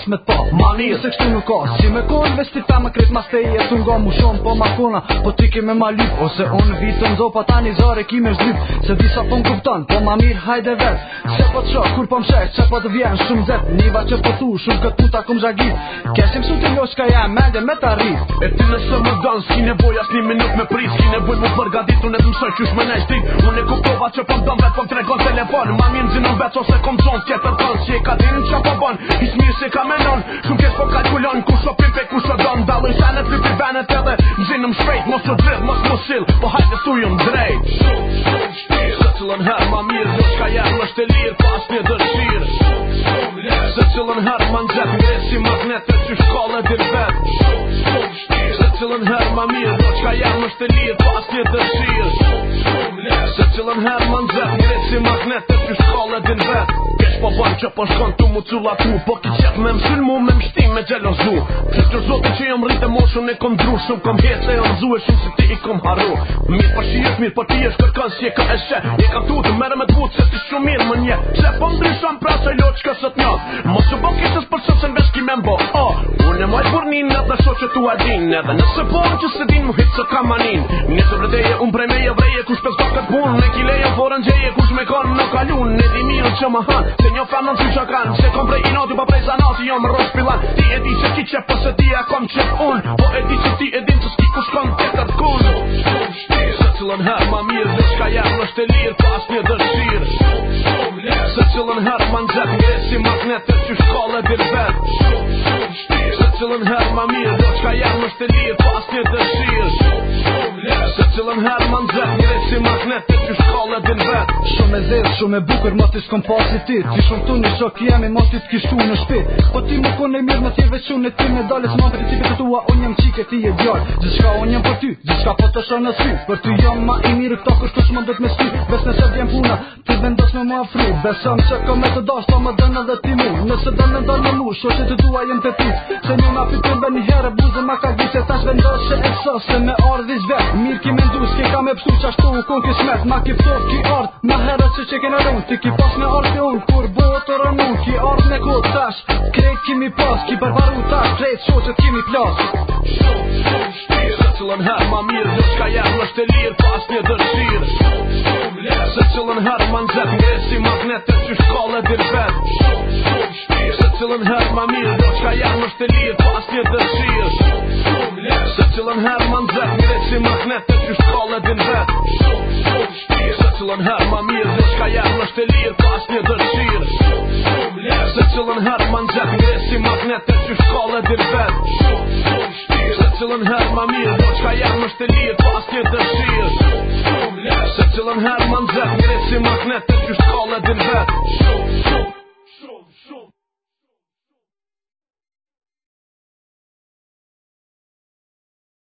me t'pa ma mirë se kështu nuk ka. Si me kon veç ti ta më kret mas te jetu nga mu shumë po ma kona. Po ti ke me ma lyp ose unë vitën zopa tani zare ki me zlyp. Se disa po m'kupton po ma mirë hajde vet. Se po t'sho kur po m'shesh se po t'vjen shumë zet. Niva që po thu shumë këtë puta kum zhagit. Kesim su t'i losh ka jam mende me t'arrit. E ti nëse më don s'ki nevoj as një minut me prit. S'ki nevoj mu përgadit unë e t'mësoj qysh me nejt dit. Unë e kuptova që po m'don vet po m'tregon telefon. Ma mirë zinon vet ose kom zon tjetër ton. Si e ka din qa po bon is mirë se ka menon. Shumë kesh po kalkulon ku sho pipe ku sho don. Daloj senet pipi venet edhe m'zinëm shpejt. Mos u dridh mos mu sill po hajde thujëm drejt. Se cilën her ma mirë do shka jem është e lirë pa as një dëshirë. Se cilën her ma nxet ngre si magnet e që shkallë dir vet. Se cilën her ma mirë do shka jem është e lirë pa as një dëshirë. Se cilën her ma nxet ngre si magnet e që shkallë dir vet. Kesh po ban që po shkon tu mu cullatu. Po ki qep me msyn mu me mshtim me gjelozu. Që zote që jom rritë moshën e kom dru. Shumë kom hece e rëzu e shumë se ti i kom haru. Mirë po shi është mirë po ti është kërkan si e ka e she. E kam tu të mere me t'vut se ti shumë mirë më nje. Se po ndryshon pra se lo qka sot nja. Mos u bo kisës për sot se nvesh ki me mbo. Unë e moj burnin edhe sho që tu adin. Edhe nëse bon që se din mu hitë se kam manin. Njësë vredeje unë prej meje vreje kush pes do këtë bun. Ne kileje forën gjeje kush me konë në kalun. Ne di mirë që më han se njo fanon si që kanë. Se kom prej inoti pa prej zanati jo më rosh pilan. Ti e di që ki qep po se ti e kom qep unë. Po e di që ti e din që s'ki kush kon të të kun. Se cilën her ma mirë dhe shka jem është e lirë pas një dëshirë. Se cilën her ma nxet ngre si magnet e që shkallë dir vet. Se cilën her ma mirë dhe shka jem është e lirë pas një dëshirë. Se cilën her ma nxet ngre si magnet e që shkallë dir vet. Shumë e zezë, shumë e bukur, mos t'i s'kom pasi ti. Ti shumë tu një shok jemi, mos t'i t'kishtu në shpi. Po ti më kone mirë, mos t'je vequn e ti me dale s'ma principit e tua, unë jem qike, ti e djarë. Gjithka unë jem për ty, gjithka po të shonë në sy. Për ty jam ma i mirë, këto kështu që më dhët me sy. Bes nëse vjen puna, ti vendos me ma fri. Besëm që kom e të dash, ta më dënë edhe ti mu. Nëse dënë ndër në mu, sho që të tua jem të pit. Se një na fitur dhe një herë, buze ma ka gjit. Se tash vendos që e sos, se me ardh ish vet. Mirë ki me ndu, s'ki ka me pështu qashtu, kun ki shmet. Ma ki ptof ki ardh, ma herët që kene run. Ti ki pas me ardh ki unë, kur botë të rënu. Ki ardh me kod tash, krejt kimi pas. Ki përvaru tash, krejt shoqet kimi plas. Se cilën her ma mirë dhe shka jem është e lirë pas një dëshirë. Se cilën her ma nxet ngre si magnet e që shkallë dir vet. Se cilën her ma mirë dhe shka jem është e lirë pas një dëshirë. Se cilën her ma nxet ngre si magnet e që shkallë dir vet. Se cilën her ma mirë dhe shka jem është e lirë pas një dëshirë. Se cilën her ma nxet ngre si magnet e që shkallë dir vet. Se cilën her ma mirë do qka jem është e lirë pas një dëshirë. Se cilën her ma nxet ngre si magnet e që shkallë dir vet.